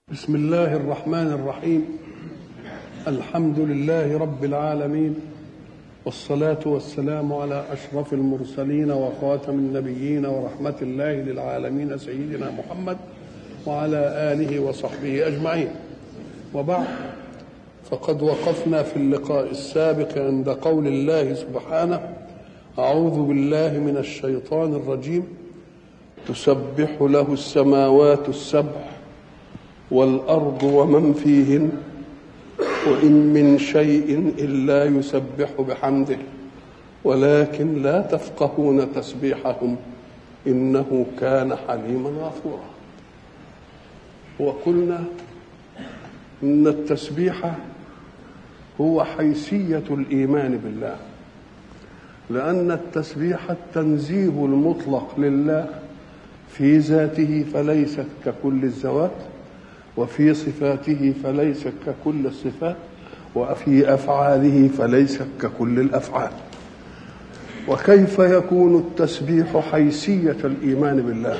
بسم الله الرحمن الرحيم. الحمد لله رب العالمين، والصلاة والسلام على أشرف المرسلين وخاتم النبيين ورحمة الله للعالمين سيدنا محمد وعلى آله وصحبه أجمعين. وبعد، فقد وقفنا في اللقاء السابق عند قول الله سبحانه: أعوذ بالله من الشيطان الرجيم. تسبح له السماوات السبع والأرض ومن فيهن وإن من شيء إلا يسبح بحمده ولكن لا تفقهون تسبيحهم إنه كان حليما غفورا. وقلنا إن التسبيح هو حيثية الإيمان بالله، لأن التسبيح التنزيه المطلق لله في ذاته فليست ككل الذوات، وفي صفاته فليست ككل الصفات، وفي أفعاله فليست ككل الأفعال. وكيف يكون التسبيح حيثية الإيمان بالله؟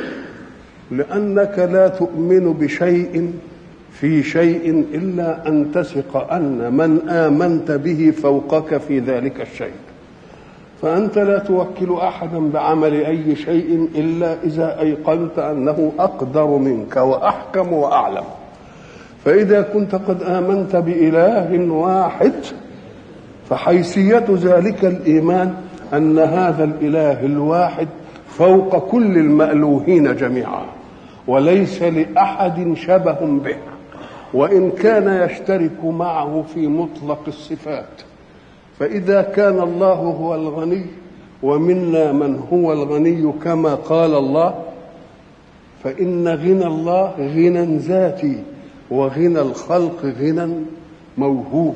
لأنك لا تؤمن بشيء في شيء إلا أن تثق أن من آمنت به فوقك في ذلك الشيء. فأنت لا توكل أحدا بعمل أي شيء إلا إذا أيقنت أنه أقدر منك وأحكم وأعلم. فإذا كنت قد آمنت بإله واحد فحيثية ذلك الإيمان أن هذا الإله الواحد فوق كل المألوهين جميعا، وليس لأحد شبه به، وإن كان يشترك معه في مطلق الصفات. فإذا كان الله هو الغني ومنا من هو الغني كما قال الله، فإن غنى الله غنى ذاتي، وغنى الخلق غنى موهوب،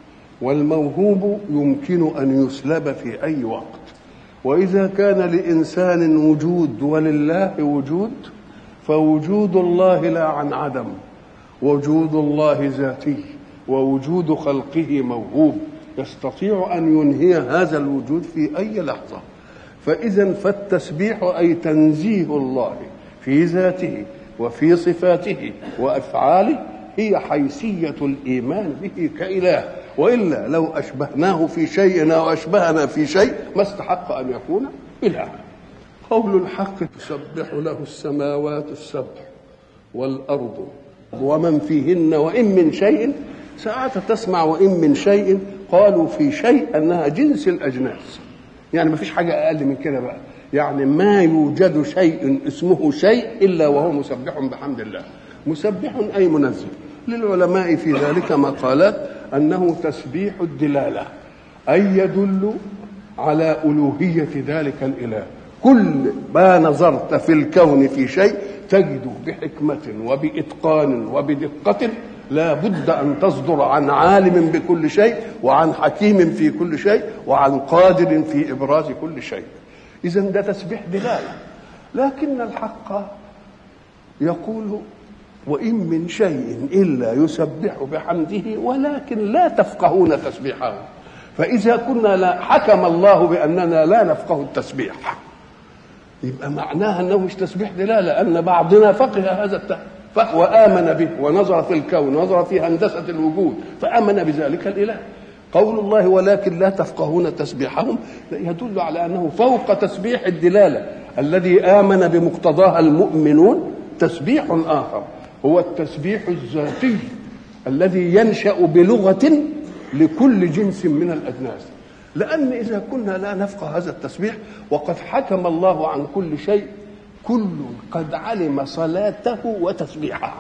والموهوب يمكن أن يسلب في أي وقت. وإذا كان لإنسان وجود ولله وجود، فوجود الله لا عن عدم، وجود الله ذاتي، ووجود خلقه موهوب يستطيع أن ينهي هذا الوجود في أي لحظة. فإذا فالتسبيح أي تنزيه الله في ذاته وفي صفاته وأفعاله هي حيثية الإيمان به كإله، وإلا لو أشبهناه في شيء أو أشبهنا في شيء ما استحق أن يكون إله. قول الحق: تسبح له السماوات السبع والأرض ومن فيهن وإن من شيء. ساعات تسمع وإن من شيء، قالوا في شيء أنها جنس الأجناس، يعني ما فيش حاجة أقل من كده بقى، يعني ما يوجد شيء اسمه شيء إلا وهو مسبح بحمد الله. مسبح أي منزه. للعلماء في ذلك مقالات أنه تسبيح الدلالة، أي يدل على ألوهية ذلك الإله. كل ما نظرت في الكون في شيء تجد بحكمة وبإتقان وبدقة لا بد أن تصدر عن عالم بكل شيء، وعن حكيم في كل شيء، وعن قادر في إبراز كل شيء. إذن ده تسبيح دلالة. لكن الحق يقول: وإن من شيء إلا يسبح بحمده ولكن لا تفقهون تسبيحه. فإذا كنا لا حكم الله بأننا لا نفقه التسبيح، يبقى معناها أنه مش تسبيح دلالة، أن بعضنا فقه هذا وآمن به ونظر في الكون ونظر في هندسة الوجود فآمن بذلك الإله. قول الله ولكن لا تفقهون تسبيحهم يدل على أنه فوق تسبيح الدلالة الذي آمن بمقتضاها المؤمنون تسبيح آخر، هو التسبيح الذاتي الذي ينشأ بلغة لكل جنس من الأجناس. لأن إذا كنا لا نفقه هذا التسبيح وقد حكم الله عن كل شيء، كل قد علم صلاته وتسبيحه،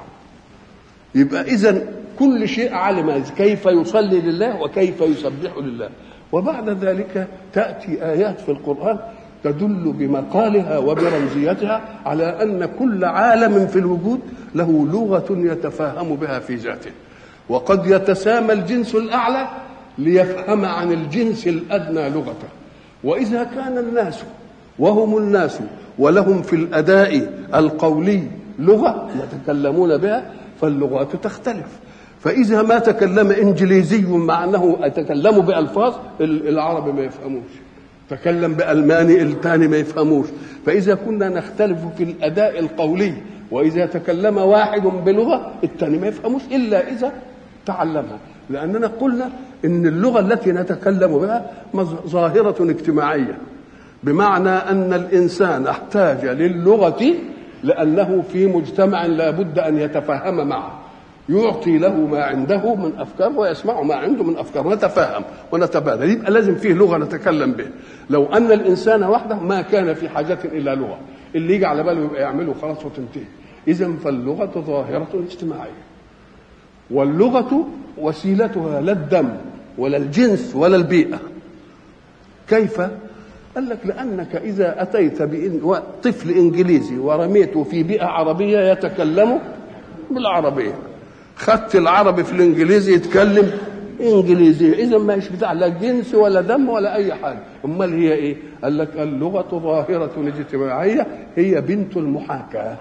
يبقى إذن كل شيء علم كيف يصلي لله وكيف يسبح لله. وبعد ذلك تأتي آيات في القرآن تدل بمقالها وبرمزيتها على أن كل عالم في الوجود له لغة يتفاهم بها في ذاته، وقد يتسامى الجنس الأعلى ليفهم عن الجنس الأدنى لغته. وإذا كان الناس وهم الناس ولهم في الأداء القولي لغة يتكلمون بها، فاللغات تختلف. فإذا ما تكلم إنجليزي مع أنه أتكلم بألفاظ العرب ما يفهموش، تكلم بألماني الثاني ما يفهموش. فإذا كنا نختلف في الأداء القولي وإذا تكلم واحد بلغة الثاني ما يفهموش إلا إذا تعلمها، لأننا قلنا إن اللغة التي نتكلم بها ظاهرة اجتماعية، بمعنى أن الإنسان احتاج للغة لأنه في مجتمع لا بد أن يتفاهم معه، يعطي له ما عنده من أفكار ويسمع ما عنده من أفكار، نتفاهم ونتبادل، يبقى لازم فيه لغة نتكلم به. لو أن الإنسان وحده ما كان في حاجة إلى لغة، اللي يجي على باله يبقى يعمله خلاص وتنتهي. إذن فاللغة ظاهرة اجتماعية، واللغة وسيلتها لا الدم ولا الجنس ولا البيئة. كيف؟ قال لك لأنك إذا أتيت طفل إنجليزي ورميته في بيئة عربية يتكلم بالعربية، خدت العربي في الإنجليزي يتكلم إنجليزي، إذا ما يش بتاع لا جنس ولا دم ولا أي حاجة. أمال هي إيه؟ قال لك اللغة ظاهرة اجتماعية، هي بنت المحاكاة.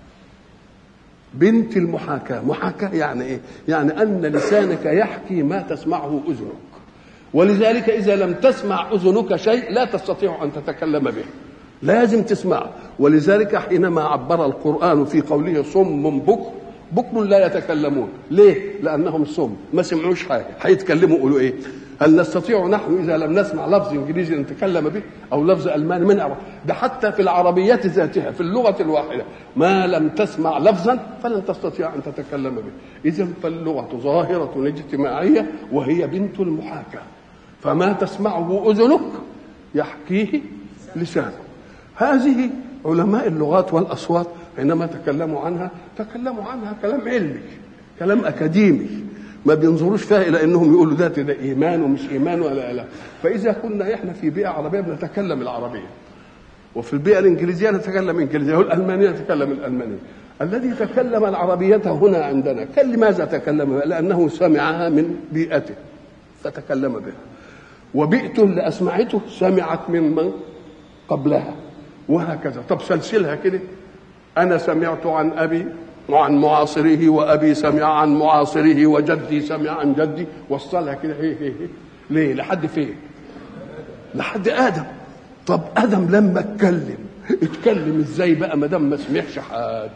بنت المحاكاة. محاكاة يعني إيه؟ يعني أن لسانك يحكي ما تسمعه أذنك، ولذلك إذا لم تسمع أذنك شيء لا تستطيع أن تتكلم به، لازم تسمع. ولذلك حينما عبر القرآن في قوله صم بكم لا يتكلمون، ليه؟ لأنهم صم، ما سمعوش حاجة، هيتكلموا يقولوا إيه؟ هل نستطيع نحن إذا لم نسمع لفظ إنجليزي نتكلم به أو لفظ ألماني ما نعرف؟ ده حتى في العربيات ذاتها في اللغة الواحدة ما لم تسمع لفظا فلن تستطيع أن تتكلم به. إذن فاللغة ظاهرة اجتماعية وهي بنت المحاكاة، فما تسمعه أذنك يحكيه لسانك. هذه علماء اللغات والأصوات حينما تكلموا عنها كلام علمي، كلام أكاديمي، ما بينظروش فيها إلى أنهم يقولوا ده إيمان ومش إيمان ولا لا. فإذا كنا إحنا في بيئة عربية بنتكلم العربية، وفي البيئة الإنجليزية نتكلم إنجليزية، والألمانية نتكلم الألمانية. الذي تكلم العربية هنا عندنا كان لماذا تكلم؟ لأنه سمعها من بيئته فتكلم بها، وبيئته اللي أسمعته سمعت من قبلها، وهكذا. طب سلسلها كده، أنا سمعت عن أبي وعن معاصره، وأبي سمع عن معاصره، وجدي سمع عن جدي، وصلها كده. هي ليه؟ لحد فين؟ لحد آدم. طب آدم لما اتكلم ازاي بقى ما دام ما سمعش حد؟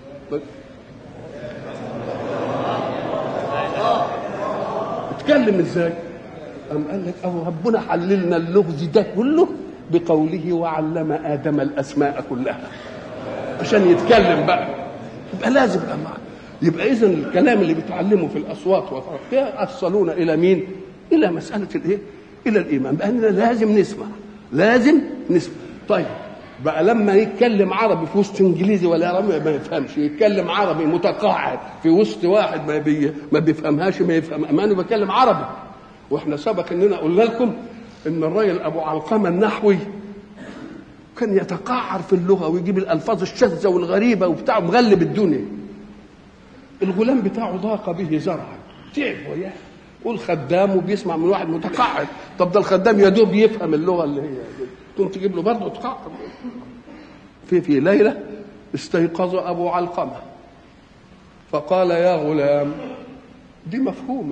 اتكلم ازاي؟ قام قال لك أهو ربنا حللنا اللغز ده كله بقوله وعلم آدم الأسماء كلها، عشان يتكلم بقى يبقى لازم يبقى إذن الكلام اللي بيتعلمه في الأصوات وطرقها أصلونا إلى مين؟ إلى مسألة الإيه؟ إلى الإيمان، بأننا لازم نسمع. طيب بقى لما يتكلم عربي في وسط إنجليزي ولا عربي ما يفهمش، يتكلم عربي متقاعد في وسط واحد ما بيفهمهاش، ما يفهم أمانه بيتكلم عربي. وإحنا سبق إننا قلنا لكم إن الراجل أبو علقمة النحوي كان يتقعر في اللغة ويجيب الألفاظ الشاذة والغريبة وبتاع، مغلب الدنيا. الغلام بتاعه ضاق به زرعا، تعب وياه، قول خدام وبيسمع من واحد متقعر. طب ده الخدام يا دوب يفهم اللغة اللي هي تقوم تجيب له برضه تقعر. في ليلة استيقظ أبو علقمة فقال يا غلام، دي مفهومة،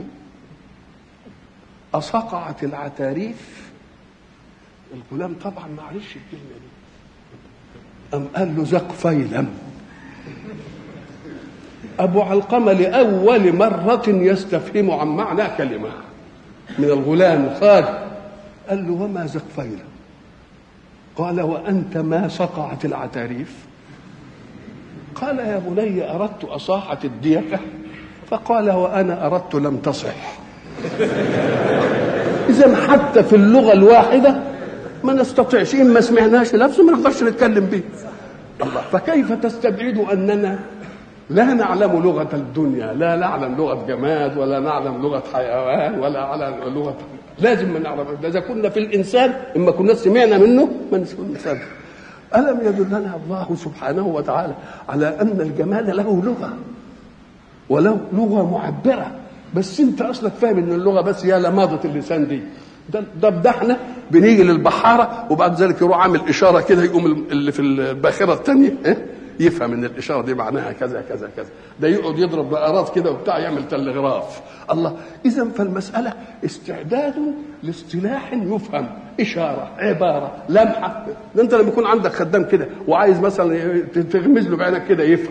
أصقعت العتاريف؟ الغلام طبعا ما عرفش الكلمة دي، أم قال له زق فيلم. أبو علقمة لأول مرة يستفهم عن معنى كلمة من الغلام خالد، قال له وما زق فيلم؟ قال وأنت ما صقعت العتاريف؟ قال يا بني أردت أصاحت الديكة، فقال وأنا أردت لم تصح. إذن حتى في اللغة الواحدة ما نستطيعش، إن ما سمعناش لفظ ما نقدرش نتكلم به. الله، فكيف تستبعد أننا لا نعلم لغة الدنيا، لا نعلم لغة جماد، ولا نعلم لغة حيوان، ولا نعلم لغة، لازم ما نعلم. إذا كنا في الإنسان إما كنا سمعنا منه ما نسمع. ألم يدلنا الله سبحانه وتعالى على أن الجمال له لغة وله لغة معبرة؟ بس أنت أصلك فاهم إن اللغة بس هي لماضة اللسان دي. ده احنا بنيجي للبحارة وبعد ذلك يروح عامل إشارة كده، يقوم اللي في الباخرة الثانية يفهم ان الاشاره دي معناها كذا كذا كذا، ده يقعد يضرب بقرات كده وبتاع يعمل تلغراف. الله، اذا فالمساله استعداد لاصطلاح يفهم، اشاره، عباره، لمحه. ده انت لما يكون عندك خدام كده وعايز مثلا تغمز له بعينك كده يفهم،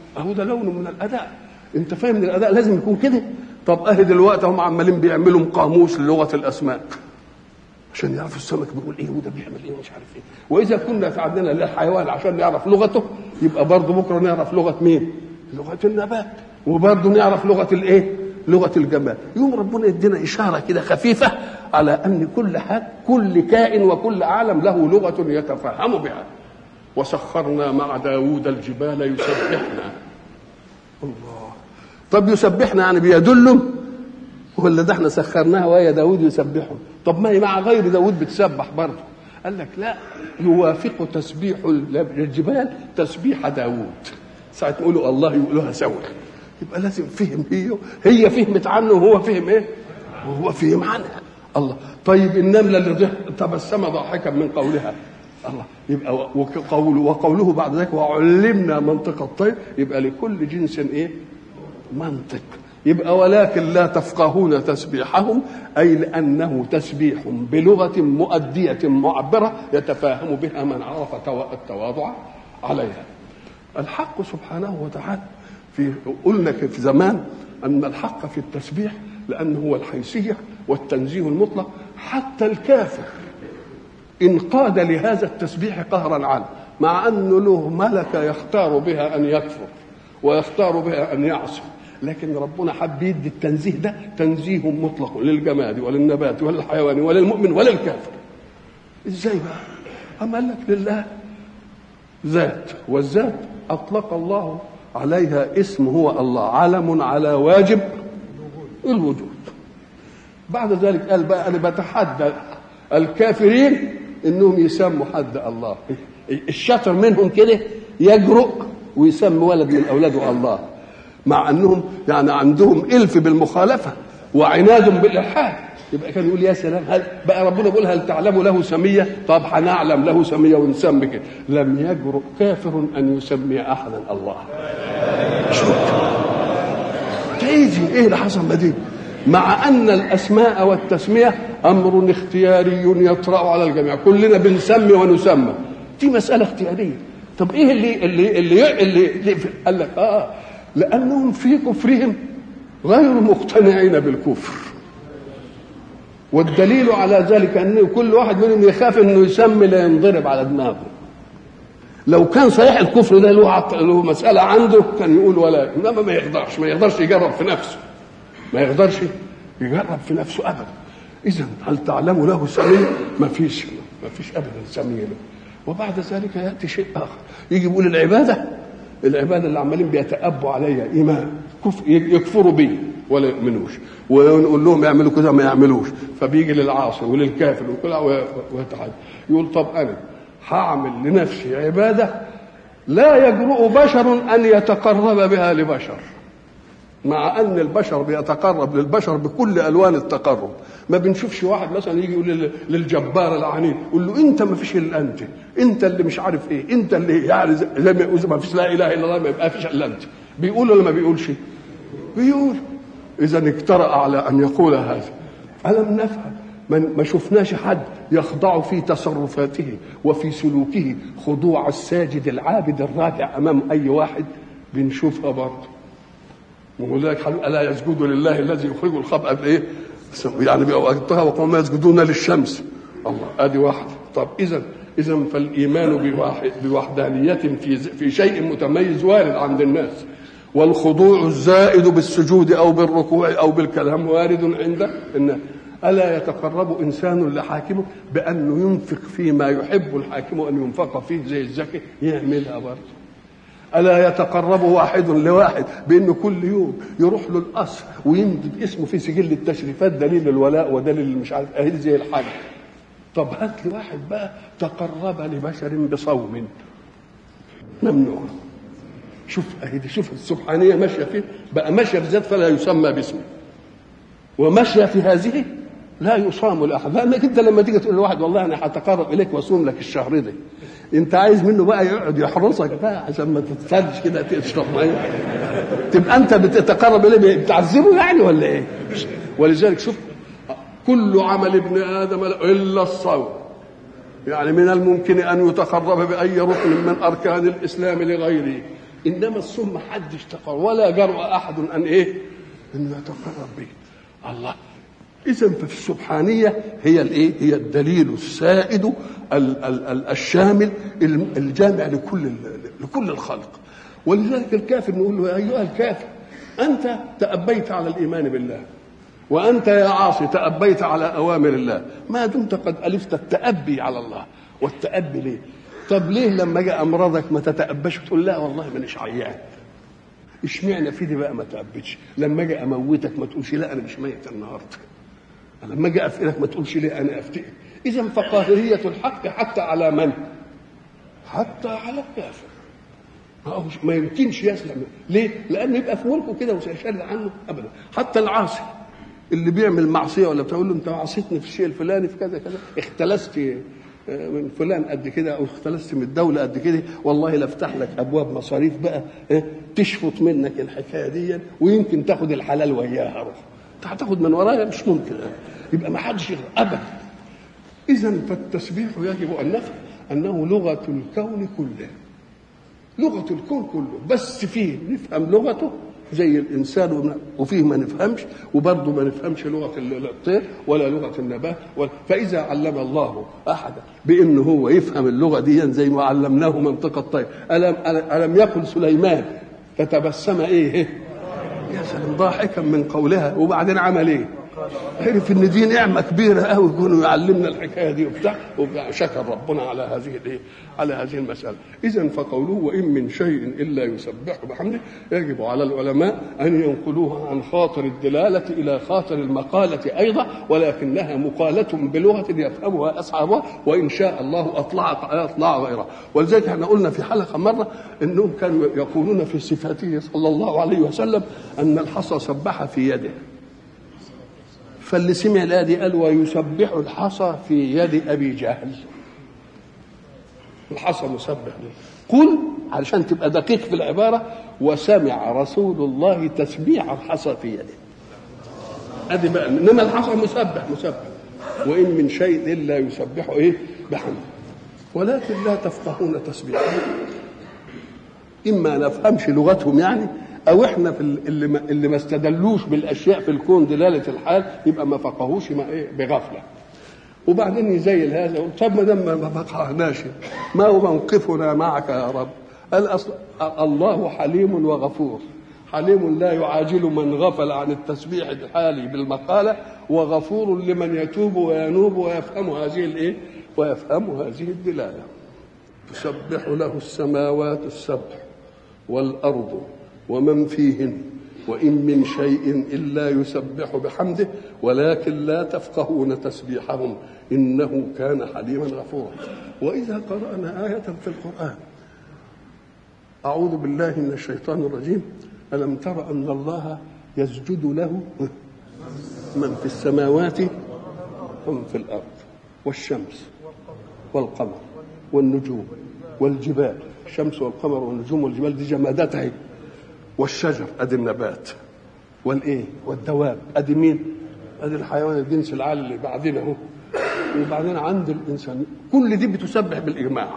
اهو ده لون من الاداء. انت فاهم ان الاداء لازم يكون كده. طب اهي دلوقتي هم عمالين بيعملوا قاموس للغه الاسماك عشان يعرفوا السمك بيقول ايه وده بيعمل ايه ومش عارف ايه. واذا كنا عندنا للحيوان عشان نعرف لغته يبقى برضه بكره نعرف لغه مين؟ لغه النبات. وبرضه نعرف لغه الايه؟ لغه الجماد. يوم ربنا يدينا اشاره كده خفيفه على ان كل حاجه، كل كائن وكل عالم له لغه يتفهم بها. وسخرنا مع داوود الجبال يسبحنا. الله. طب يسبحنا يعني بيدلهم ولا ده احنا سخرناها ويا داوود يسبحهم؟ طب ما هي مع غير داوود بتسبح برضه. قال لك لا، يوافق تسبيح الجبال تسبيح داوود. ساعة يقولوا الله يقولوها سوا. يبقى لازم فهم، هي فهمت عنه وهو فهم ايه؟ وهو فهم عنها. الله. طيب النملة اللي تبسم ضاحكا من قولها، الله، يبقى وقوله بعد ذلك وعلمنا منطق الطير، يبقى لكل جنس ايه؟ منطق. يبقى ولكن لا تفقهون تسبيحهم، أي لأنه تسبيح بلغة مؤدية معبرة يتفاهم بها من عرف التواضع عليها. الحق سبحانه وتعالى قلنا في زمان أن الحق في التسبيح لأنه هو الحيثية والتنزيه المطلق. حتى الكافر انقاد لهذا التسبيح قهرا عنه، مع أنه له ملكة يختار بها أن يكفر ويختار بها أن يعصي، لكن ربنا حب يدي التنزيه ده تنزيه مطلق للجماد وللنبات وللحيوان وللمؤمن وللكافر. ازاي بقى؟ أما قال لك لله ذات، والذات أطلق الله عليها اسم هو الله، علم على واجب الوجود. بعد ذلك قال بقى أنا بتحدى الكافرين إنهم يسموا حد الله. الشاطر منهم كده يجرؤ ويسمي ولد من أولاده الله، مع أنهم يعني عندهم إلف بالمخالفة وعناد بالإلحاد. يبقى كان يقول يا سلام، هل بقى ربنا بيقول هل تعلم له سمية؟ طب هنعلم له سمية ونسمي كده. لم يجرؤ كافر أن يسمي أحدا الله. شوف تيجي إيه اللي حصل بدين، مع أن الأسماء والتسمية أمر اختياري يطرأ على الجميع، كلنا بنسمي ونسمى، دي مسألة اختيارية. طب إيه اللي قال لك لأنهم في كفرهم غير مقتنعين بالكفر، والدليل على ذلك أن كل واحد منهم يخاف أنه يسمي لا ينضرب على دماغه. لو كان صحيح الكفر ده له مسألة عنده كان يقول ولا، إنما ما يقدرش يجرب في نفسه، ما يقدرش يجرب في نفسه أبدا. إذن هل تعلم له سمية؟ ما فيش أبدا سمية له. وبعد ذلك يأتي شيء آخر، يجي يقول العبادة اللي عمالين بيتأبوا عليها إيمان يكفروا بي ولا يؤمنوش، ونقول لهم يعملوا كذا ما يعملوش، فبيجي للعاصي وللكافر وكل ويتحدى. يقول طب أنا هعمل لنفسي عبادة لا يجرؤ بشر أن يتقرب بها لبشر، مع أن البشر بيتقرب للبشر بكل ألوان التقرب. ما بنشوفش واحد مثلا يجي يقول للجبار العنيد، يقول له أنت ما فيش إلا أنت اللي مش عارف إيه، أنت اللي يعني زي ما فيش لا إله إلا الله، ما فيش إلا أنت. بيقول ولا ما بيقولش؟ بيقول. إذا اجترأ على أن يقول هذا. ألم نفهم؟ ما شفناش حد يخضع في تصرفاته وفي سلوكه خضوع الساجد العابد الراكع أمام أي واحد. بنشوفها برضه. ولذلك ألا يسجدوا لله الذي يخرج الخبأ بإيه؟ يعني بوقتها وقوم يسجدون للشمس. الله أدي واحد. طب إذا فالإيمان بوحدانية في شيء متميز وارد عند الناس، والخضوع الزائد بالسجود أو بالركوع أو بالكلام وارد عند الناس. ألا يتقرب إنسان لحاكمه بأنه ينفق فيما يحب الحاكم أن ينفق فيه زي الزكاة؟ يعملها برضه. ألا يتقرب واحد لواحد بأنه كل يوم يروح له القصر ويمدد اسمه في سجل التشريفات دليل الولاء ودليل مش عارف اهي زي الحاجة. طب هات لي واحد بقى تقرب لبشر بصوم، ممنوع. شوف اهي دي، شوف السبحانية ماشية فيه بقى، ماشية في ذات فلا يسمى باسمه، وماشية في هذه لا يصام لأحد. لأنك أنت لما تيجي تقول لواحد والله أنا هتقرب إليك وأصوم لك الشهر ده، أنت عايز منه بقى يقعد يحرصك بقى عشان ما تتسلش كده تشرب مية، تبقى أنت بتتقرب إليه بتعذبه يعني ولا إيه؟ ولذلك شوف كل عمل ابن آدم إلا الصوم، يعني من الممكن أن يتقرب بأي ركن من أركان الإسلام لغيره انما الصم ما حدش تقرب ولا جرأ احد ان ايه انه يتقرب به. الله. اذا ففي السبحانيه هي الايه؟ هي الدليل السائد الشامل الجامع لكل الخلق. ولذلك الكافر نقول له: يا ايها الكافر انت تأبيت على الايمان بالله، وانت يا عاصي تأبيت على اوامر الله، ما دمت قد الفت التأبي على الله. والتأبي ليه؟ طب ليه لما جاء امراضك ما تتأبش وتقول لا والله مانيش عيان؟ اشمعنى في دي بقى ما تأبتش؟ لما اجي اموتك ما تقولش لا انا مش ميت النهارده، لما اجي افقرك ما تقولش ليه انا افتقر. اذا فقاهريه الحق حتى على من؟ حتى على الكافر. ما يمكنش يسلم. ليه؟ لان يبقى في ملكه كده وسيشرد عنه ابدا. حتى العاصي اللي بيعمل معصيه ولا بتقول له انت عصيتني في الشيء الفلاني في كذا كذا، اختلست من فلان قد كده او اختلست من الدوله قد كده، والله لافتح لك ابواب مصاريف بقى تشفط منك الحكايه دي، ويمكن تاخد الحلال وياها. روح هتاخد من ورايا مش ممكن. يبقى ما حدش يغير ابدا. اذا فالتسبيح يجب ان نفهم انه لغه الكون كله، لغه الكون كله، بس فيه نفهم لغته زي الانسان وفيه ما نفهمش، وبرضه ما نفهمش لغه الطير ولا لغه النبات فاذا علم الله احدا بانه هو يفهم اللغه دي زي ما علمناه منطق الطير. الم يقل سليمان فتبسم ايه يا سلام ضاحكا من قولها، وبعدين عمل ايه؟ عرف ان دي نعمه كبيره قوي يكونوا يعلمنا الحكايه دي وبتاع شكر ربنا على هذه الايه؟ على هذه المساله. اذا فقوله وان من شيء الا يسبح بحمده يجب على العلماء ان ينقلوها عن خاطر الدلاله الى خاطر المقاله ايضا، ولكنها مقاله بلغه يفهمها اصحابها، وان شاء الله اطلع غيرها. ولذلك احنا قلنا في حلقه مره انهم كانوا يقولون في صفاته صلى الله عليه وسلم ان الحصى سبح في يده، فاللي سمع الآية دي قال ويسبح الحصى في يد أبي جهل. الحصى مسبح ليه؟ قل علشان تبقى دقيق في العبارة وسمع رسول الله تسبيح الحصى في يده. أدي بقى إنما الحصى مسبح وإن من شيء إلا يسبح إيه بحمده ولكن لا تفقهون تسبيحه. إما نفهمش لغتهم يعني، او احنا في اللي ما استدلوش بالاشياء في الكون دلاله الحال يبقى ما فقهوش بغفله. وبعدين يزيل هذا يقول طب ما دام ما فقهناش ما هو موقفنا معك يا رب؟ قال الله حليم وغفور. حليم لا يعاجل من غفل عن التسبيح الحالي بالمقاله، وغفور لمن يتوب وينوب ويفهم هذه الايه؟ ويفهم هذه الدلاله. تسبح له السماوات السبع والارض ومن فيهن وإن من شيء إلا يسبح بحمده ولكن لا تفقهون تسبيحهم إنه كان حليما غفورا. وإذا قرأنا آية في القرآن أعوذ بالله من الشيطان الرجيم ألم تر أن الله يسجد له من في السماوات ومن في الأرض والشمس والقمر والنجوم والجبال. الشمس والقمر والنجوم والجبال دي جماداتها، والشجر ادي النبات، والايه والدواب ادي مين؟ ادي الحيوان الجنس العالي اللي بعدين اهو. وبعدين عند الانسان كل دي بتسبح بالاجماع،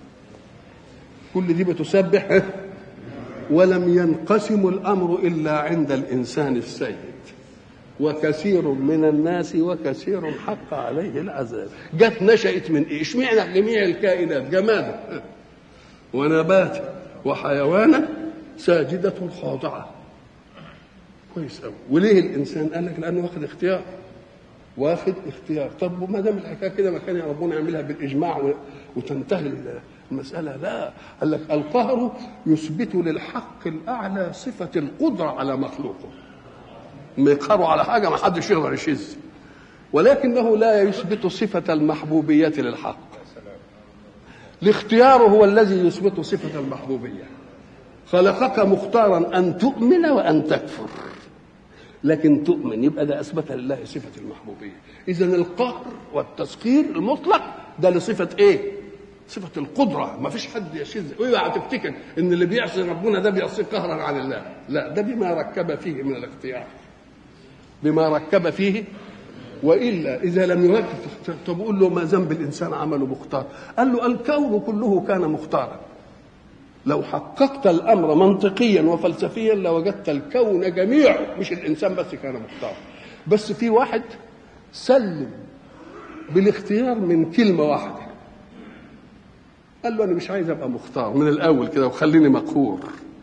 كل دي بتسبح. ولم ينقسم الامر الا عند الانسان السيد وكثير من الناس وكثير حق عليه العذاب. جت نشأت من ايه؟ اشمعنى جميع الكائنات جماد ونبات وحيوانا ساجدة خاضعة. كويس قوي. وليه الانسان؟ قال لك لانه واخد اختيار. طب وما دام الحكايه كده ما كان ربنا يعملها بالاجماع وتنتهي المساله؟ لا، قال لك القهر يثبت للحق الاعلى صفه القدره على مخلوقه. ما يقهروا على حاجه ما حدش يقدر يشذ، ولكنه لا يثبت صفه المحبوبيه للحق. الاختيار هو الذي يثبت صفه المحبوبيه. خلقك مختارا أن تؤمن وأن تكفر، لكن تؤمن يبقى ده أثبت لله صفة المحبوبية. إذن القهر والتسخير المطلق ده لصفة إيه؟ صفة القدرة. ما فيش حد يشذ. اوعى تفتكر إن اللي بيعصي ربنا ده بيعصي قهرا عن الله، لا، ده بما ركب فيه من الاختيار، بما ركب فيه. وإلا إذا لم يركب طب قول له ما ذنب الإنسان عمله مختار؟ قال له الكون كله كان مختارا، لو حققت الأمر منطقيا وفلسفيا لوجدت الكون جميعه مش الإنسان بس كان مختار. بس في واحد سلم بالاختيار من كلمة واحدة، قال له أنا مش عايز أبقى مختار من الأول كده وخليني مقهور،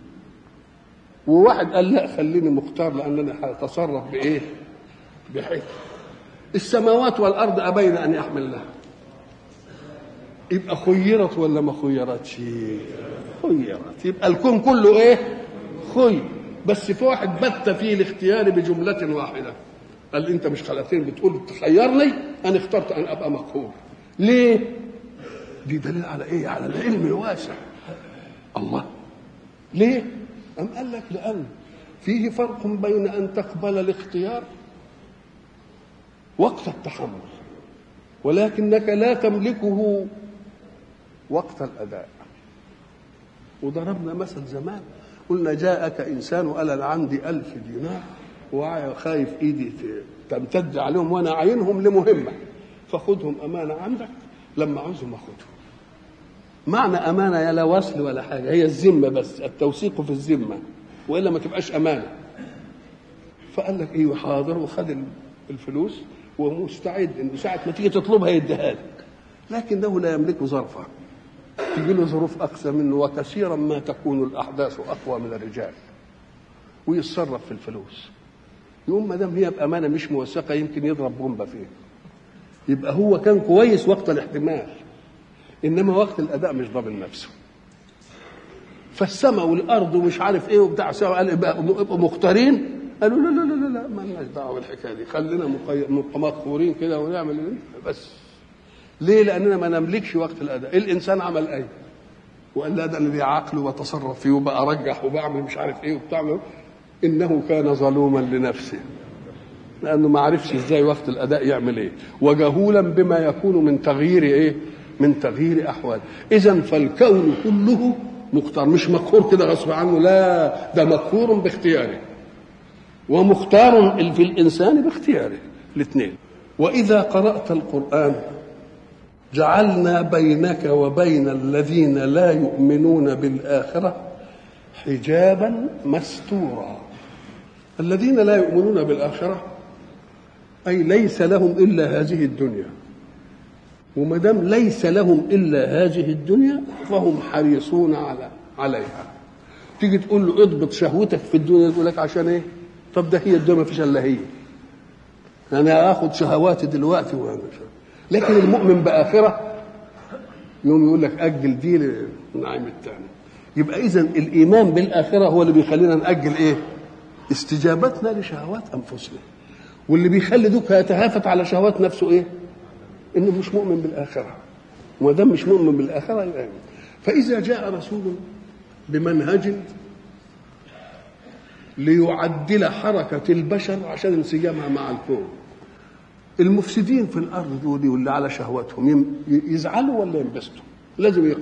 وواحد قال لا خليني مختار لأن أنا هتصرف بإيه؟ بحكمة. السماوات والأرض أبين أن يحمل لها، يبقى خيرت ولا ما خيرتش؟ خيرت. يبقى الكون كله إيه؟ خير. بس في واحد بت فيه الاختيار بجملة واحدة، قال أنت مش خلقتني بتقول تخيرني، أنا اخترت أن أبقى مقهور. ليه؟ دي دليل على إيه؟ على العلم الواسع. الله ليه؟ أم قال لك لأن فيه فرق بين أن تقبل الاختيار وقت التحمل، ولكنك لا تملكه وقت الأداء. وضربنا مثل زمان قلنا جاءك إنسان وقال أنا عندي 1000 دينار وخايف إيدي تمتد عليهم وأنا عينهم لمهمة، فخذهم أمانة عندك لما عاوزهم أخذهم. معنى أمانة يا لا وصل ولا حاجة، هي الذمة بس، التوثيق في الذمة، وإلا ما تبقاش أمانة. فقال لك إيه حاضر، وخد الفلوس ومستعد إنه ساعة ما تيجي تطلبها يديها لك، لكنه لا يملك ظرفها. تجي له ظروف أقسى منه، وكثيرا ما تكون الأحداث أقوى من الرجال، ويتصرف في الفلوس. يقوم ما دام هي بأمانة مش موثقة يمكن يضرب بومبا فيها. يبقى هو كان كويس وقت الاحتمال، إنما وقت الأداء مش ضامن نفسه. فالسماء والأرض ومش عارف إيه وبتاع سوا قال يبقوا مختارين، قالوا لا لا لا لا ما لناش دعوة بالحكاية دي، خلينا مقهورين كده ونعمل بس. ليه؟ لأننا ما نملكش وقت الأداء. الإنسان عمل إيه؟ وقال لا ده أنا لي عقل وتصرف فيه وبقى أرجح وبعمل مش عارف إيه وبتاع. إنه كان ظلوما لنفسه، لأنه ما عرفش إزاي وقت الأداء يعمل إيه، وجهولا بما يكون من تغيير إيه؟ من تغيير أحوال. إذن فالكون كله مختار، مش مقهور كده غصب عنه، لا ده مقهور باختياره ومختار في الإنسان باختياره الاثنين. وإذا قرأت القرآن جعلنا بينك وبين الذين لا يؤمنون بالآخرة حجابا مستورا. الذين لا يؤمنون بالآخرة أي ليس لهم إلا هذه الدنيا، وما دام ليس لهم إلا هذه الدنيا فهم حريصون عليها. تيجي تقول له اضبط شهوتك في الدنيا، يقول لك عشان إيه؟ طب ده هي الدنيا ما فيش إلا هي، أنا آخذ شهواتي دلوقتي لكن المؤمن بآخرة يوم يقول لك أجل دي للنعيم التاني. يبقى إذن الإيمان بالآخرة هو اللي بيخلينا نأجل إيه؟ استجابتنا لشهوات أنفسنا. واللي بيخلي دوك يتهافت على شهوات نفسه إيه؟ إنه مش مؤمن بالآخرة. وما دام مش مؤمن بالآخرة يبقى. فإذا جاء رسول بمنهج ليعدل حركة البشر عشان انسجامها مع الكون، المفسدين في الأرض دول واللي على شهواتهم يزعلوا ولا ينبسطوا؟ لازم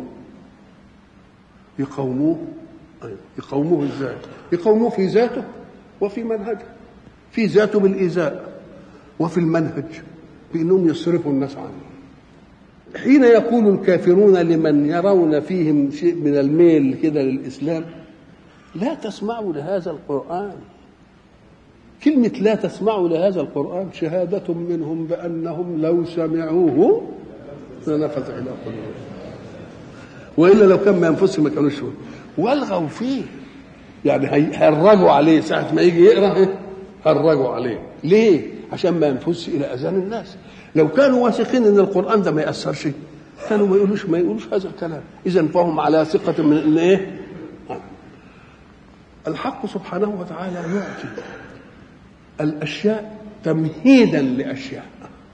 يقوموه ازاي؟ يقوموه في ذاته وفي منهجه. في ذاته بالإيذاء، وفي المنهج بأنهم يصرفوا الناس عنه. حين يقول الكافرون لمن يرون فيهم شيء من الميل كده للإسلام لا تسمعوا لهذا القرآن. كلمة لا تسمعوا لهذا القرآن شهادة منهم بأنهم لو سمعوه لنفذ إلى قلوبهم، وإلا لو كان ما ينفسهم ما كانوش والغوا فيه. يعني هرجوا عليه ساعة ما يجي يقرأ، هرجوا عليه. ليه؟ عشان ما ينفسش إلى أذان الناس. لو كانوا واثقين إن القرآن ده ما يأثرش كانوا ما يقولوش هذا الكلام. إذن فهم على ثقة من إن إيه؟ الحق سبحانه وتعالى يعطي الأشياء تمهيدا لأشياء،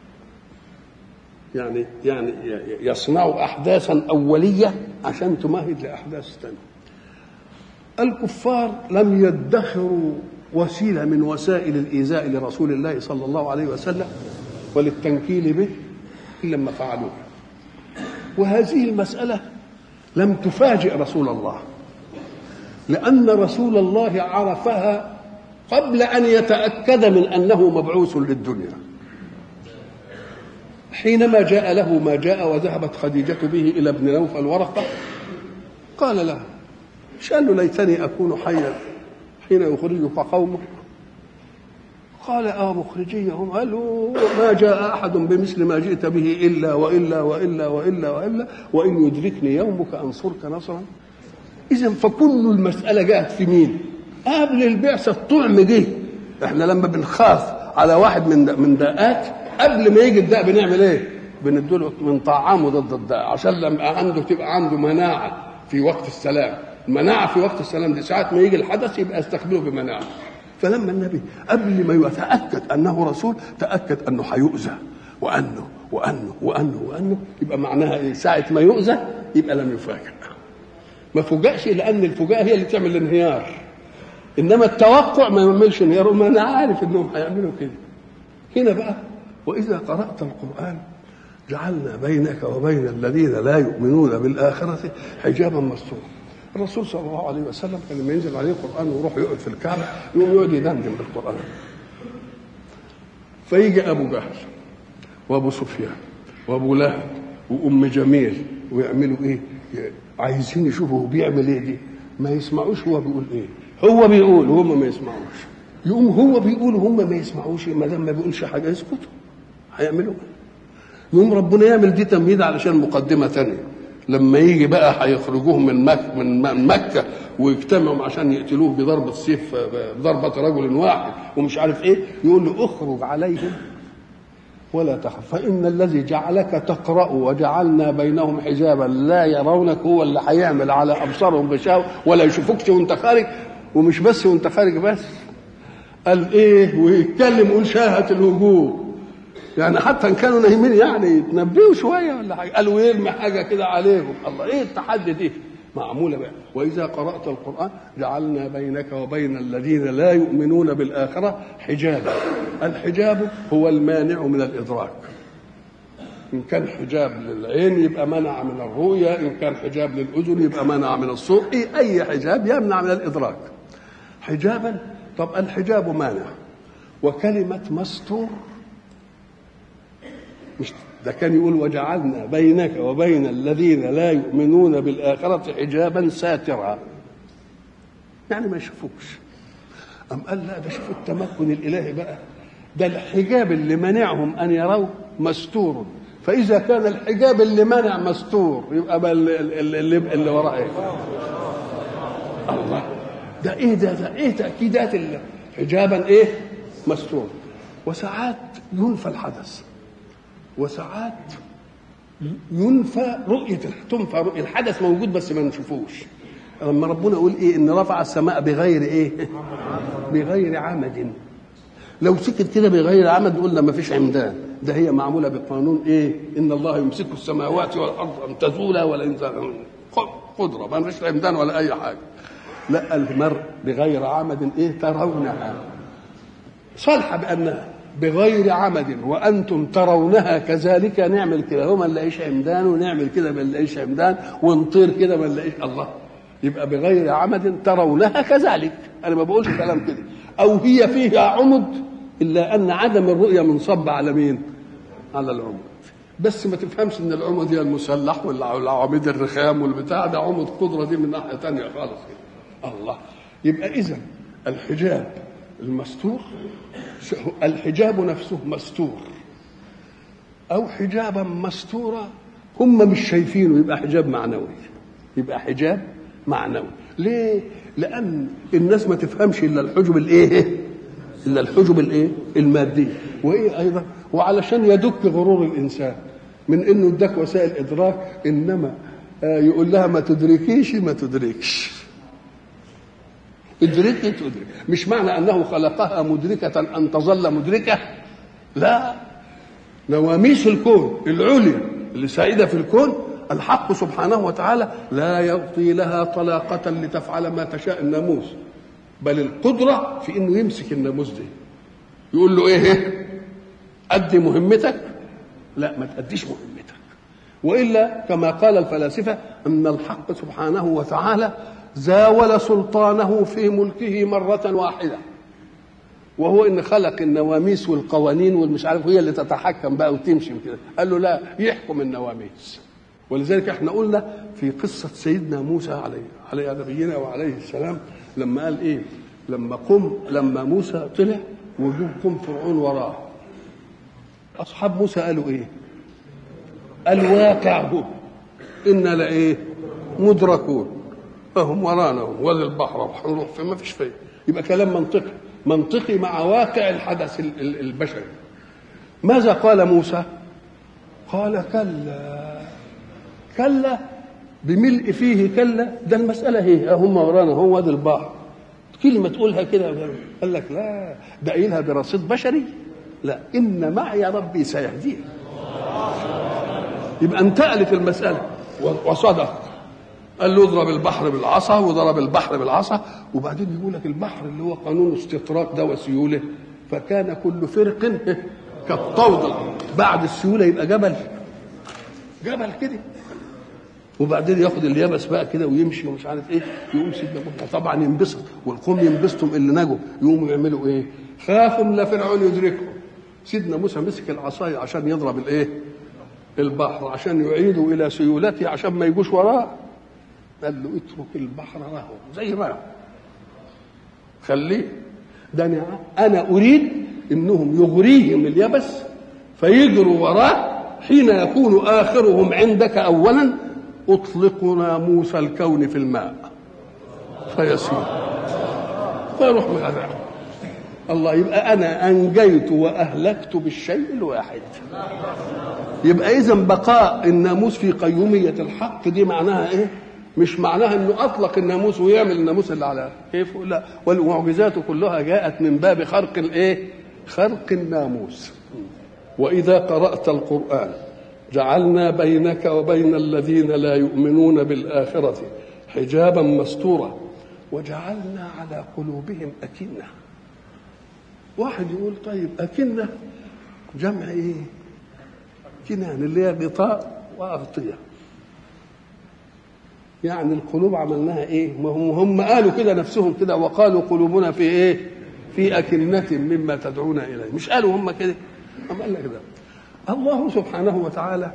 يعني يصنع أحداثا أولية عشان تمهد لأحداث ثانية. الكفار لم يدخروا وسيلة من وسائل الإيذاء لرسول الله صلى الله عليه وسلم وللتنكيل به إلا ما فعلوه. وهذه المسألة لم تفاجئ رسول الله، لأن رسول الله عرفها قبل أن يتأكد من أنه مبعوث للدنيا. حينما جاء له ما جاء وذهبت خديجة به إلى ابن نوفل ورقة فقال له مش قال له ليتني أكون حيا حين يخرجك قومك؟ قال مخرجيهم. قال له ما جاء أحد بمثل ما جئت به إلا وإلا وإلا وإلا وإلا وإن يدركني يومك أنصرك نصرا. إذن فكل المسألة جاءت في مين؟ قبل البعثة الطعم جه. احنا لما بنخاف على واحد من داءات قبل ما يجي الداء بنعمل ايه؟ بنديله من طعامه ضد الداء عشان لما تبقى عنده مناعة في وقت السلام. المناعة في وقت السلام دي ساعة ما يجي الحدث يبقى يستقبله بمناعة. فلما النبي قبل ما يتأكد أنه رسول تأكد أنه هيؤذى وأنه يبقى معناها إيه؟ ساعة ما يؤذى يبقى لم يفاجأ. ما فوجئش لأن الفجاءة هي اللي تعمل الانهيار، إنما التوقع ما يعملش انهيار. ما أنا عارف إنهم هيعملوا كده. هنا بقى وإذا قرأت القرآن جعلنا بينك وبين الذين لا يؤمنون بالآخرة حجابا مستورا. الرسول صلى الله عليه وسلم كان لما ينزل عليه القرآن ويروح يقعد في الكعبة يقعد يدندن بالقرآن. فيجي أبو جهل وأبو سفيان وأبو لهب وأم جميل ويعملوا إيه؟ عايزين يشوفوا هو بيعمل إيه. دي ما يسمعوش هو بيقول إيه. هو بيقول وهم ما يسمعوش. يقوم هو بيقول وهم ما يسمعوش. ما دام ما بيقولش حاجة يسكتوا. هيعملوا إيه؟ يوم ربنا يعمل دي تمهيد علشان مقدمة تانية. لما يجي بقى هيخرجوهم من مكة ويجتمعوا عشان يقتلوه بضرب السيف بضربة رجل واحد ومش عارف ايه، يقول له اخرج عليهم ولا تخف فإن الذي جعلك تقرأ وجعلنا بينهم حجابا لا يرونك هو اللي هيعمل على أبصارهم غشاوة ولا يشوفكش وانت خارج. ومش بس وانت خارج بس، قال ايه ويتكلم يقول شاهت الوجوه. يعني حتى ان كانوا نايمين يعني يتنبهوا شويه ولا حاجه، قالوا يرمي حاجه كده عليهم. الله ايه التحدي دي معموله بقى. واذا قرات القران جعلنا بينك وبين الذين لا يؤمنون بالاخره حجابا. الحجاب هو المانع من الادراك. ان كان حجاب للعين يبقى منع من الرؤيه، ان كان حجاب للاذن يبقى منع من الصوت. اي حجاب يمنع من الادراك حجابا. طب الحجاب مانع، وكلمه مستور مش ده كان يقول وجعلنا بينك وبين الذين لا يؤمنون بالآخرة حجابا ساترا، يعني ما يشوفوش. أم قال لا ده شوفوا التمكن الإلهي بقى، ده الحجاب اللي منعهم أن يروا مستور. فإذا كان الحجاب اللي منع مستور يبقى اللي وراه إيه؟ الله ده إيه ده إيه تأكيدات حجابا إيه مستور. وساعات ينفى الحدث وساعات تنفى رؤية الحدث موجود بس ما نشوفوش. لما ربنا يقول ايه ان رفع السماء بغير ايه بغير عمد، لو سكت كده بغير عمد قلنا ما فيش عمدان. ده هي معموله بقانون ايه ان الله يمسك السماوات والارض ان تزولا ولا ان قدره ما فيش عمدان ولا اي حاجه. لا المرء بغير عمد ايه ترونها صالحه بانها بغير عمد وانتم ترونها كذلك. نعمل كده وما نلاقيش عمدان ونعمل كده ما نلاقيش عمدان ونطير كده ما نلاقيش. الله يبقى بغير عمد ترونها كذلك. انا ما بقولش كلام كده. او هي فيها عمد الا ان عدم الرؤيه منصب على مين؟ على العمد. بس ما تفهمش ان العمد هي المسلح والعواميد الرخام والبتاع ده عمد قدره دي من ناحيه ثانيه خالص كده. الله يبقى اذا الحجاب المستور الحجاب نفسه مستور او حجابا مستورا هم مش شايفينه يبقى حجاب معنوي. يبقى حجاب معنوي ليه؟ لان الناس ما تفهمش الا الحجب الايه الا الحجب الايه المادي. وايه ايضا وعلشان يدك غرور الانسان من انه اداك وسائل ادراك انما يقول لها ما تدركيش ما تدركش ادركي تدرك. مش معنى انه خلقها مدركه ان تظل مدركه، لا. نواميس الكون العليا اللي سائده في الكون الحق سبحانه وتعالى لا يعطي لها طلاقه لتفعل ما تشاء الناموس، بل القدره في انه يمسك الناموس دي يقول له ايه ادي مهمتك، لا ما تاديش مهمتك. والا كما قال الفلاسفه ان الحق سبحانه وتعالى زاول سلطانه في ملكه مرة واحدة، وهو إن خلق النواميس والقوانين والمش عارف هي اللي تتحكم بقى وتمشي كده. قال له لا يحكم النواميس ولذلك احنا قلنا في قصة سيدنا موسى عليه نبينا وعليه السلام لما قال ايه؟ لما موسى طلع وجوب فرعون وراه، اصحاب موسى قالوا ايه؟ الواقع هو إنا لإيه؟ مدركون، فهم ورانا ولا البحر وهنروح فين؟ ما فيش فيه. يبقى كلام منطقي مع واقع الحدث البشري. ماذا قال موسى؟ قال كلا بملء فيه كلا، ده المسألة هي هم ورانا هو وادي البحر، كلمة تقولها كده. قال لك لا، ده قايلها برصيد بشري، لا، إن معي ربي سيهدين. يبقى انتقلت المسألة وصدق. قال له اضرب البحر بالعصا، وضرب البحر بالعصا. وبعدين يقول لك البحر اللي هو قانون استطراق ده وسيوله، فكان كل فرق كالطود. بعد السيوله يبقى جبل كده، وبعدين ياخد اليابس بقى كده ويمشي ومش عارف ايه. يقوم سيدنا موسى طبعا ينبسط، والقوم ينبسطوا اللي نجوا، يقوموا يعملوا ايه؟ خافوا لا فرعون يدركهم. سيدنا موسى مسك العصايه عشان يضرب الايه؟ البحر، عشان يعيدوا الى سيولته، عشان ما يجوش وراه. قال له اترك البحر رهو زي ما خليه، ده انا اريد انهم يغريهم اليبس فيجروا وراه، حين يكون اخرهم عندك اولا اطلق ناموس الكون في الماء فيسير فيروح مغرق. الله، يبقى انا انجيت واهلكت بالشيء الواحد. يبقى اذا بقاء الناموس في قيوميه الحق دي معناها ايه؟ مش معناها انه اطلق الناموس ويعمل الناموس اللي على كيف، لا، والمعجزات كلها جاءت من باب خرق الايه؟ خرق الناموس. واذا قرات القران جعلنا بينك وبين الذين لا يؤمنون بالاخره حجابا مستورا وجعلنا على قلوبهم اكنه. واحد يقول طيب اكنه جمع ايه؟ كنان اللي هي غطاء واغطيه، يعني القلوب عملناها ايه؟ ما هم قالوا كده نفسهم كده، وقالوا قلوبنا في ايه؟ في أكنة مما تدعونا اليه. مش قالوا هم كده؟ أم قال لك ده الله سبحانه وتعالى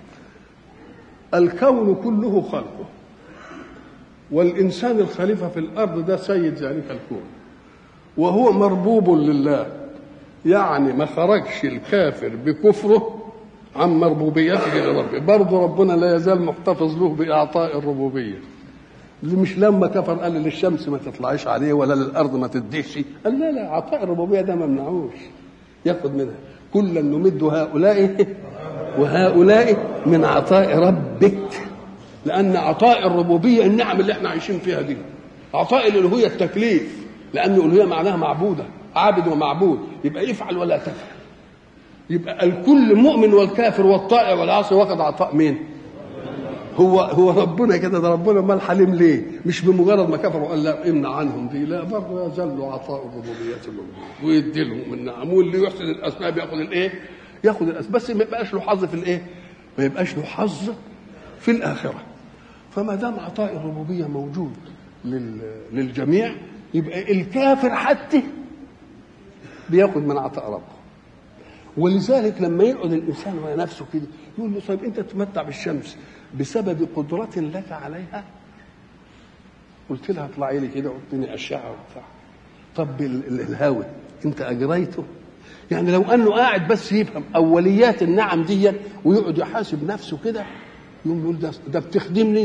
الكون كله خلقه، والإنسان الخليفة في الأرض ده سيد ذلك الكون، وهو مربوب لله، يعني ما خرجش الكافر بكفره عن مربوبيته لربه. برضه ربنا لا يزال محتفظ له بإعطاء الربوبية. مش لما كفر قال للشمس ما تطلعيش عليه ولا للأرض ما تديش، قال لا لا، عطاء الربوبية ده ما منعوش، ياخد منها. كلا نمد هؤلاء وهؤلاء من عطاء ربك، لأن عطاء الربوبية النعم اللي احنا عايشين فيها دي. عطاء الألوهية التكليف، لأن الألوهية معناها معبودة، عابد ومعبود، يبقى افعل ولا تفعل. يبقى الكل مؤمن والكافر والطائع والعاصي واخد عطاء مين؟ هو ربنا كده. ده ربنا مال حليم ليه؟ مش بمجرد ما كفروا قال لا امنع عنهم دي، لا، برضه يظل عطاء الربوبية لهم ويدي لهم النعم، واللي يحسن الاسباب ياخذ الايه؟ ياخذ الاسباب، بس ما يبقاش له حظ في الايه؟ ما يبقاش له حظ في الاخره. فما دام عطاء الربوبية موجود للجميع، يبقى الكافر حتى بياخذ من عطاء ربه. ولذلك لما يقعد الانسان على نفسه كده يقول له طيب انت تتمتع بالشمس بسبب قدرة لك عليها؟ قلت لها اطلعي لي كده واديني اشعه وبتاع. طب الهواء انت اجريته؟ يعني لو انه قاعد بس يفهم اوليات النعم دي ويقعد يحاسب نفسه كده، يقوم يقول ده بتخدمني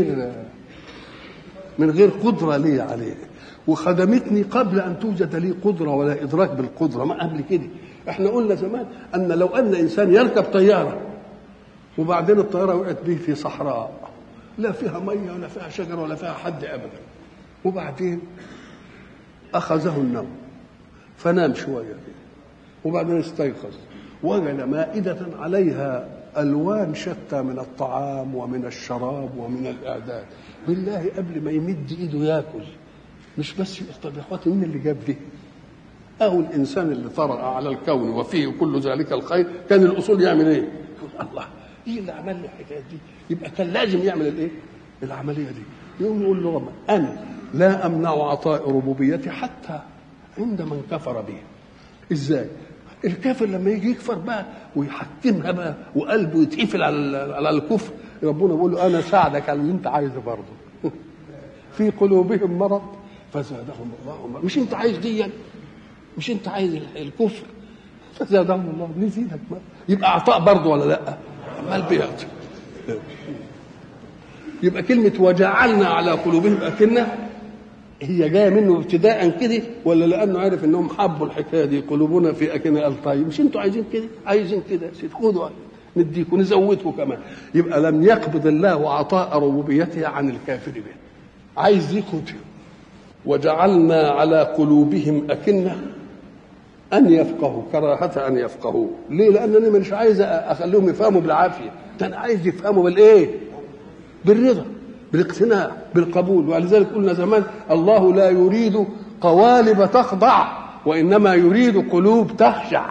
من غير قدرة لي عليه، وخدمتني قبل ان توجد لي قدرة ولا ادراك بالقدرة، ما قبل كده. احنا قلنا زمان ان لو ان انسان يركب طياره وبعدين الطياره وقعت به في صحراء لا فيها ميه ولا فيها شجر ولا فيها حد ابدا، وبعدين اخذه النوم فنام شويه وبعدين استيقظ وجد مائده عليها الوان شتى من الطعام ومن الشراب ومن الاعداد. بالله قبل ما يمد ايده ياكل مش بس طب يا اخواتي مين اللي جاب دي؟ أو الإنسان اللي طرأ على الكون وفيه كل ذلك الخير، كان الأصول يعمل إيه؟ الله، إيه اللي عمل له الحكاية دي؟ يبقى كان لازم يعمل الإيه؟ العملية دي. يقول له ربنا أنا لا أمنع عطاء ربوبيتي حتى عند من كفر به. إزاي؟ الكافر لما يجي يكفر بقى ويحكمها بقى وقلبه يتقفل على الكفر، ربنا بيقول له انا ساعدك على اللي انت عايزه برضه. في قلوبهم مرض فزادهم الله مرض. مش انت عايز دي، مش انت عايز الكفر، فزادهم الله نزيدك مرض. يبقى عطاء برضه ولا لا؟ عمال بيعطي. يبقى كلمه وجعلنا على قلوبهم اكنه هي جايه منه ابتداء كده، ولا لانه عارف انهم حبوا الحكايه دي؟ قلوبنا في اكنه. قال طيب مش انتوا عايزين كده؟ عايزين كده يا سيدي، خدوا نديكم ونزودكم كمان. يبقى لم يقبض الله عطاء ربوبيته عن الكافر به، عايز ياخد. وجعلنا على قلوبهم أكنة أن يفقهوا، كراهة أن يفقهوا. ليه؟ لأنني مش عايز أخليهم يفهموا بالعافية، ده أنا عايز يفهموا بالإيه؟ بالرضا، بالاقتناع، بالقبول. ولذلك قلنا زمان الله لا يريد قوالب تخضع، وإنما يريد قلوب تخشع.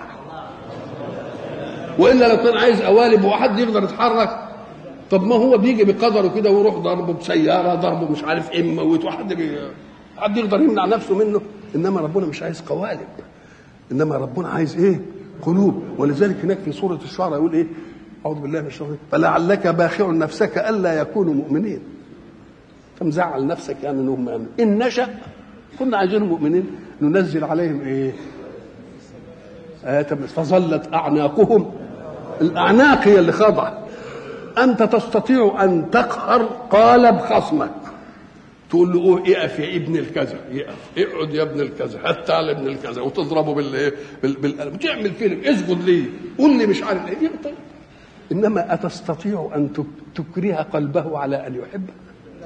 وإلا لو كان عايز قوالب وحد يقدر يتحرك، طب ما هو بيجي بقدره كده ويروح ضربه بسيارة، ضربه مش عارف إيه، موت واحد، حد يقدر يمنع نفسه منه. إنما ربنا مش عايز قوالب، إنما ربنا عايز إيه؟ قلوب. ولذلك هناك في سورة الشعراء يقول إيه؟ أعوذ بالله من الشيطان، فلعلك باخع نفسك ألا يكونوا مؤمنين. فمزعل نفسك يعني إنهم مؤمنين. إن نشأ كنا عايزينهم مؤمنين ننزل عليهم إيه؟ آيات فظلت أعناقهم، الأعناق هي اللي خاضعة. أنت تستطيع أن تقهر قالب خصمك، تقول له اقف يا ابن الكذا، يقف، اقعد يا ابن الكذا، هات تعال ابن الكذا، وتضربه بالقلم، تعمل فيلم، اسجد ليه، قول لي مش عارف ايه. طيب انما اتستطيع ان تكره قلبه على ان يحبك؟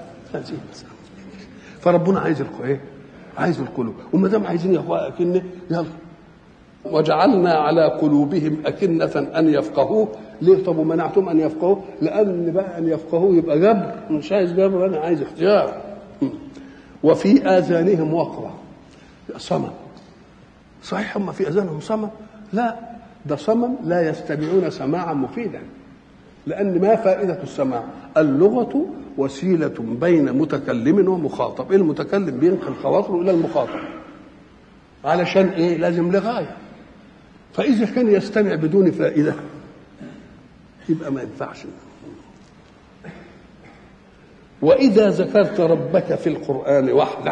فربنا عايز ايه؟ عايز القلوب. وما دام عايزين يا اخويا اكنه، يلا وجعلنا على قلوبهم أكنة أن يفقهوه. ليه؟ طب ومنعتم أن يفقهوه؟ لأن بقى أن يفقهوه يبقى جبر، مش عايز جبر، أنا عايز اختيار. وفي آذانهم وقرا، صمم. صحيح هم في آذانهم صمم؟ لا، ده صمم لا يستمعون سماعا مفيدا. لأن ما فائدة السماع؟ اللغة وسيلة بين متكلم ومخاطب. المتكلم بينقل خواطره إلى المخاطب علشان إيه؟ لازم لغاية. فإذا كان يستمع بدون فائدة يبقى ما ينفعش. وإذا ذكرت ربك في القرآن وحده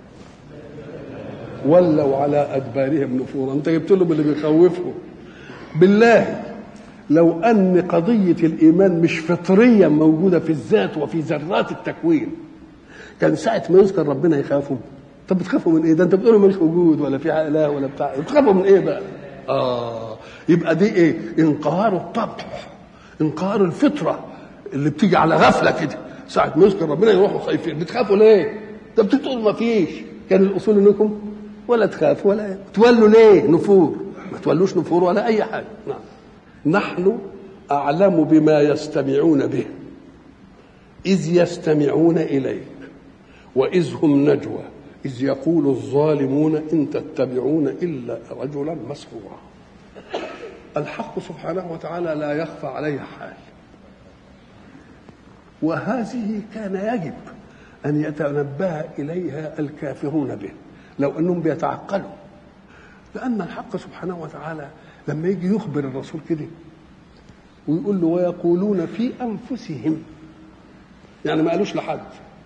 ولوا على أدبارهم نفورا. أنت جبت لهم اللي بيخوفهم. بالله لو أن قضية الإيمان مش فطريا موجودة في الذات وفي ذرات التكوين، كان ساعة ما يذكر ربنا يخافوا. طب بتخافوا من إيه؟ ده أنت بتقولوا مش وجود ولا في إله ولا بتاع، بتخافوا من إيه بقى؟ يبقى دي إيه؟ انقهار الطبع، انقهار الفطرة اللي بتيجي على غفلة كده. ساعة ما يذكر ربنا يروحوا خايفين. بتخافوا ليه؟ ده بتقولوا ما فيش. كان الأصول إنكم ولا تخافوا ولا تولوا ليه؟ نفور. ما تولوش نفور ولا أي حاجة. نعم. نحن أعلم بما يستمعون به إذ يستمعون إليك وإذ هم نجوى إذ يقول الظالمون إن تتبعون إلا رجلا مسحورا. الحق سبحانه وتعالى لا يخفى عليه حال، وهذه كان يجب أن يتنبه إليها الكافرون به لو أنهم بيتعقلوا. لأن الحق سبحانه وتعالى لما يجي يخبر الرسول كده ويقول له ويقولون في أنفسهم، يعني ما قالوش لحد،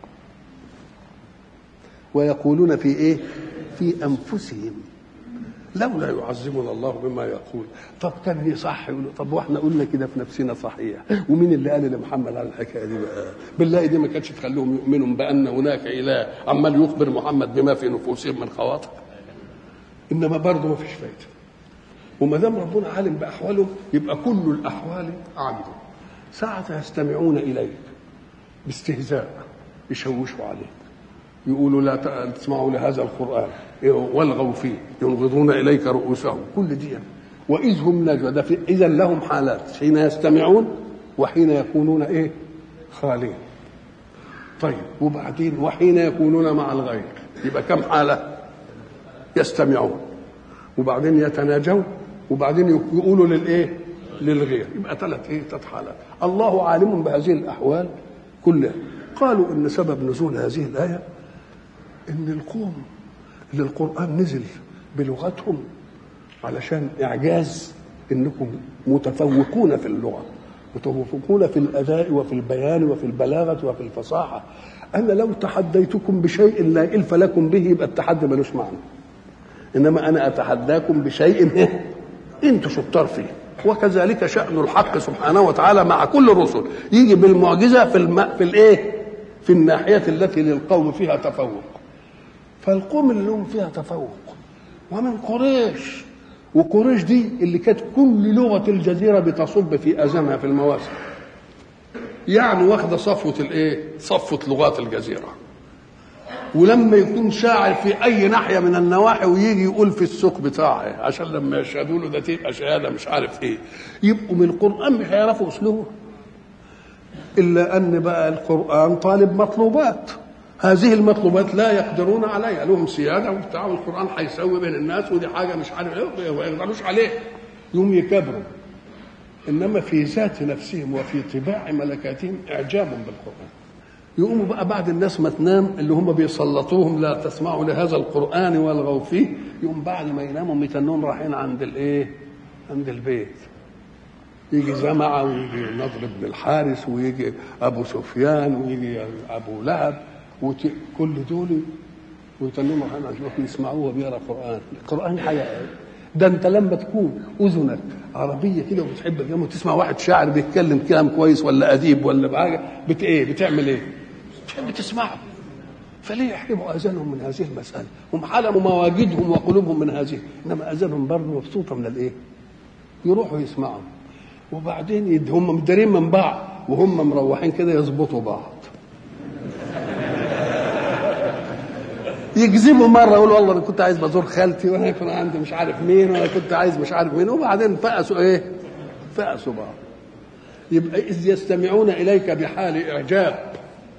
ويقولون في إيه؟ في أنفسهم لولا يعذبنا الله بما يقول. طب كان صح يقول طب واحنا قلنا كده في نفسنا صحيح، ومين اللي قال لمحمد على الحكايه دي بقى؟ بالله دي ما كانتش تخليهم يؤمنوا بأن هناك إله عمال يخبر محمد بما في نفوسهم من خواطر. إنما برضه ما فيش فايده. وما دام ربنا عالم بأحوالهم يبقى كل الأحوال عنده. ساعة يستمعون إليك باستهزاء يشوشوا عليك، يقولوا لا تسمعوا لهذا القرآن والغوا فيه، ينغضون إليك رؤوسهم، كل دي. وإذ هم نجوى، ده إذا لهم حالات، حين يستمعون وحين يكونون إيه؟ خالين. طيب وبعدين وحين يكونون مع الغير، يبقى كم حالة؟ يستمعون وبعدين يتناجون وبعدين يقولوا للإيه؟ للغير. يبقى ثلاث حالات. الله عالم بهذه الأحوال كلها. قالوا إن سبب نزول هذه الآية إن القوم اللي القرآن نزل بلغتهم علشان إعجاز إنكم متفوقون في اللغة متفوقون في الأداء وفي البيان وفي البلاغة وفي الفصاحة. أنا لو تحديتكم بشيء لا إلف لكم به يبقى التحدي ملوش معنى، إنما أنا أتحداكم بشيء أنتم شطار فيه. وكذلك شأن الحق سبحانه وتعالى مع كل الرسل، يجي بالمعجزة في الناحية التي للقوم فيها تفوق. فالقوم اللي لهم فيها تفوق ومن قريش، وقريش دي اللي كانت كل لغة الجزيرة بتصب في أذانها في المواسم، يعني واخدة صفوة لغات الجزيرة. ولما يكون شاعر في أي ناحية من النواحي ويجي يقول في السوق بتاعه عشان لما يشهدوا له ده تبقى شهادة مش عارف إيه، يبقوا من القرآن مش هيعرفوا أسلوبه. إلا أن بقى القرآن طالب مطلوبات، هذه المطلوبات لا يقدرون عليها، لهم سيادة وبتاع، والقرآن هيسوي بين الناس ودي حاجة مش عارف إيه وما يقدروش عليه، يوم يكبروا. إنما في ذات نفسهم وفي طباع ملكاتهم إعجاب بالقرآن. يقوموا بقى بعد الناس ما تنام اللي هم بيسلطوهم لا تسمعوا لهذا القرآن والغوا فيه، يقوم بعد ما يناموا يتنون رايحين عند البيت. يجي زمعة ويجي نضر بن الحارث ويجي أبو سفيان ويجي أبو لهب كل دول ويتنون رايحين عشان يسمعوه بيقرأ القرآن حاجة. ده انت لما تكون اذنك عربيه كده وبتحب الكلام وتسمع واحد شاعر بيتكلم كلام كويس ولا اديب ولا بحاجه بتعمل ايه؟ بتحب تسمعه. فليه يحرموا اذانهم من هذه المساله؟ هم حلموا مواجدهم وقلوبهم من هذه، انما اذانهم برضه مبسوطه من يروحوا يسمعوا. وبعدين هم مدارين من بعض وهم مروحين كده يظبطوا بعض. يكذبوا مره يقول والله انا كنت عايز بزور خالتي وانا يكون عندي مش عارف مين وانا كنت عايز مش عارف مين، وبعدين فأسوا بعض. يبقى اذ يستمعون اليك بحال اعجاب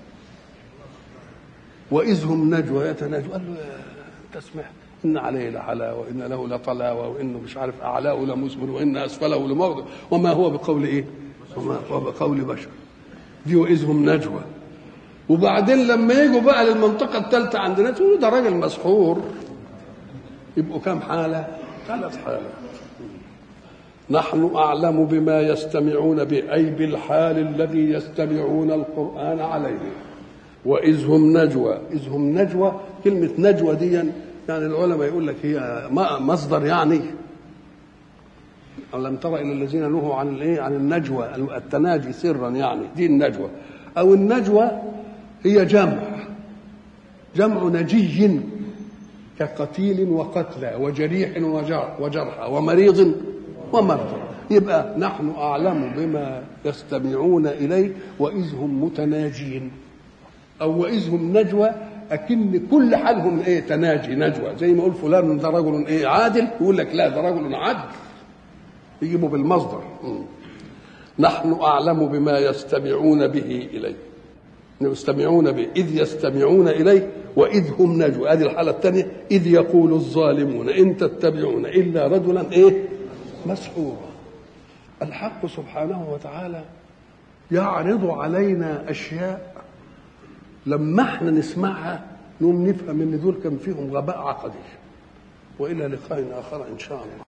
واذ هم نجوى يتناجوا. قال له تسمع ان عليه لحلاوه وان له لطلاوه وانه مش عارف اعلاه لمثمر وان اسفله لموضع وما هو بقول وما هو بقول بشر. دي واذ هم نجوى. وبعدين لما يجوا بقى للمنطقة الثالثة عندنا تقولوا ده راجل مسحور. يبقوا كم حالة؟ 3 حالات. نحن أعلم بما يستمعون به، أي بالحال الذي يستمعون القرآن عليه. وإذ هم نجوى، إذ هم نجوى، كلمة نجوى دي يعني العلماء يقول لك هي مصدر يعني ألم ترى إلى الذين نهوا عن النجوى التناجي سرا، يعني دي النجوى. أو النجوى هي جمع نجي كقتيل وقتلى وجريح وجرحى ومريض ومرضى. يبقى نحن أعلم بما يستمعون إليه وإذ هم متناجين، أو وإذ هم نجوى، أكن كل حالهم تناجي نجوى. زي ما يقول فلان ده رجل عادل، يقول لك لا ده رجل عدل، يجيبوا بالمصدر. نحن أعلم بما يستمعون به إليه، يستمعون به إذ يستمعون إليه وإذ هم نجوى. هذه الحالة الثانية إذ يقول الظالمون إن تتبعون إلا رجلا مسحورا. الحق سبحانه وتعالى يعرض علينا أشياء لما احنا نسمعها نقوم نفهم ان دول كان فيهم غباء عقدي. وإلى لقاء آخر إن شاء الله.